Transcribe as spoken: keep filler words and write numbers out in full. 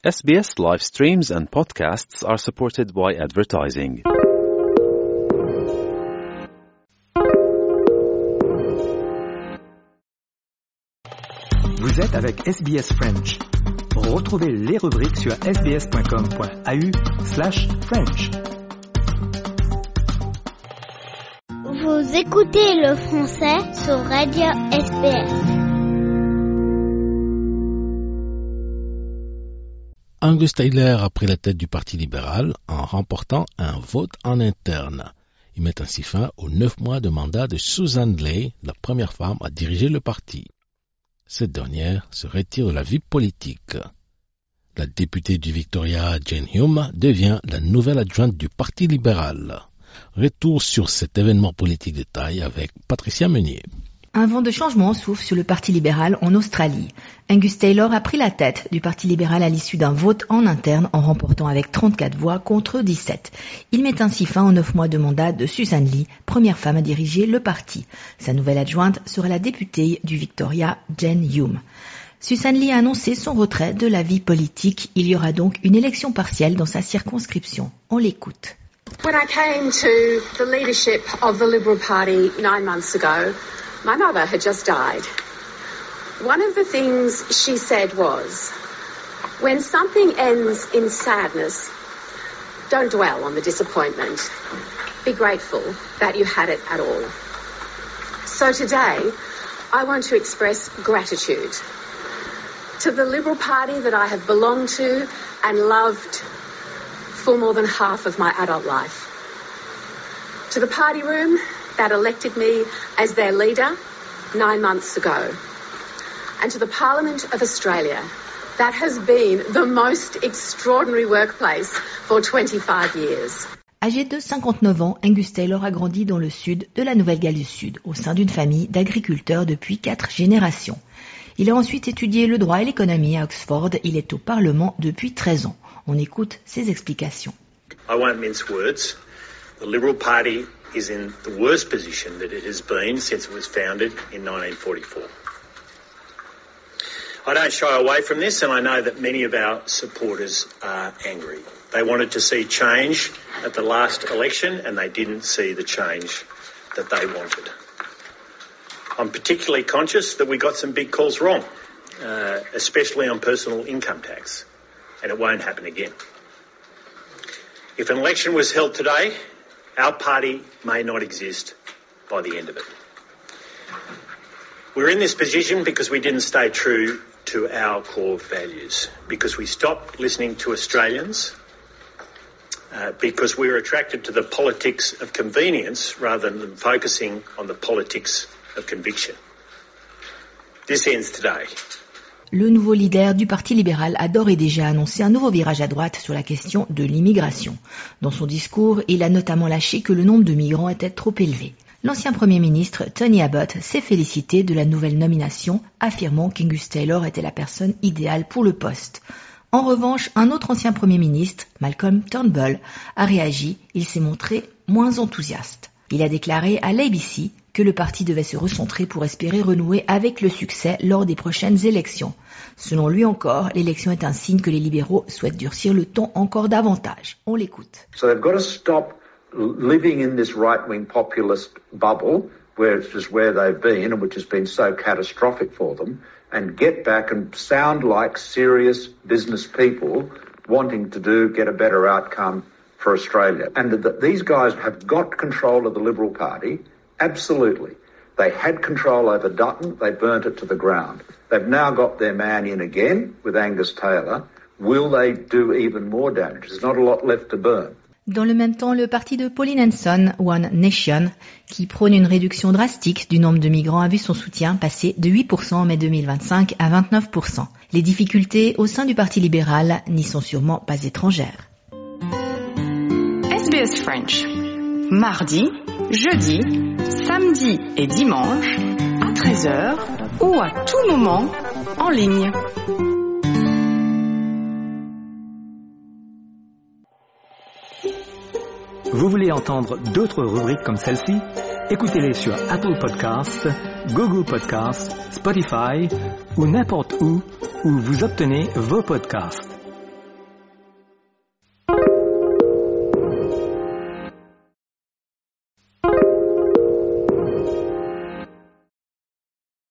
S B S live streams and podcasts are supported by advertising. Vous êtes avec S B S French. Retrouvez les rubriques sur sbs.com.au slash French. Vous écoutez le français sur Radio S B S. Angus Taylor a pris la tête du Parti libéral en remportant un vote en interne. Il met ainsi fin aux neuf mois de mandat de Susan Ley, la première femme à diriger le parti. Cette dernière se retire de la vie politique. La députée du Victoria, Jane Hume, devient la nouvelle adjointe du Parti libéral. Retour sur cet événement politique de taille avec Patricia Meunier. Un vent de changement souffle sur le Parti libéral en Australie. Angus Taylor a pris la tête du Parti libéral à l'issue d'un vote en interne en remportant avec trente-quatre voix contre dix-sept. Il met ainsi fin aux neuf mois de mandat de Susan Ley, première femme à diriger le parti. Sa nouvelle adjointe sera la députée du Victoria, Jane Hume. Susan Ley a annoncé son retrait de la vie politique. Il y aura donc une élection partielle dans sa circonscription. On l'écoute. When I came to the leadership of the Liberal Party nine months ago, my mother had just died. One of the things she said was, when something ends in sadness, don't dwell on the disappointment. Be grateful that you had it at all. So today, I want to express gratitude to the Liberal Party that I have belonged to and loved for more than half of my adult life. To the party room that elected me as their leader nine months ago. And to the Parliament of Australia that has been the most extraordinary workplace for twenty-five years. Âgé de cinquante-neuf ans, Angus Taylor a grandi dans le sud de la Nouvelle-Galles du Sud, au sein d'une famille d'agriculteurs depuis quatre générations. Il a ensuite étudié le droit et l'économie à Oxford. Il est au Parlement depuis treize ans. On écoute ses explications. I won't mince words. The Liberal Party is in the worst position that it has been since it was founded in nineteen forty-four. I don't shy away from this, and I know that many of our supporters are angry. They wanted to see change at the last election, and they didn't see the change that they wanted. I'm particularly conscious that we got some big calls wrong, uh, especially on personal income tax, and it won't happen again. If an election was held today, our party may not exist by the end of it. We're in this position because we didn't stay true to our core values, because we stopped listening to Australians, uh, because we were attracted to the politics of convenience rather than focusing on the politics of conviction. This ends today. Le nouveau leader du Parti libéral a d'ores et déjà annoncé un nouveau virage à droite sur la question de l'immigration. Dans son discours, il a notamment lâché que le nombre de migrants était trop élevé. L'ancien Premier ministre Tony Abbott s'est félicité de la nouvelle nomination, affirmant qu'Angus Taylor était la personne idéale pour le poste. En revanche, un autre ancien Premier ministre, Malcolm Turnbull, a réagi. Il s'est montré moins enthousiaste. Il a déclaré à l'A B C que le parti devait se recentrer pour espérer renouer avec le succès lors des prochaines élections. Selon lui encore, l'élection est un signe que les libéraux souhaitent durcir le ton encore davantage. On l'écoute. So they've got to stop living in this right-wing populist bubble, which is where they've been and which has been so catastrophic for them, and get back and sound like serious business people wanting to do, get a better outcome for Australia. And that these guys have got control of the Liberal Party. Absolutely. They had control over Dutton. They burnt it to the ground. They've now got their man in again with Angus Taylor. Will they do even more damage? There's not a lot left to burn. Dans le même temps, le parti de Pauline Hanson, One Nation, qui prône une réduction drastique du nombre de migrants, a vu son soutien passer de huit pour cent en mai deux mille vingt-cinq à vingt-neuf pour cent. Les difficultés au sein du Parti libéral n'y sont sûrement pas étrangères. S B S French. Mardi, jeudi, samedi et dimanche, à treize heures ou à tout moment, en ligne. Vous voulez entendre d'autres rubriques comme celle-ci? Écoutez-les sur Apple Podcasts, Google Podcasts, Spotify ou n'importe où où vous obtenez vos podcasts.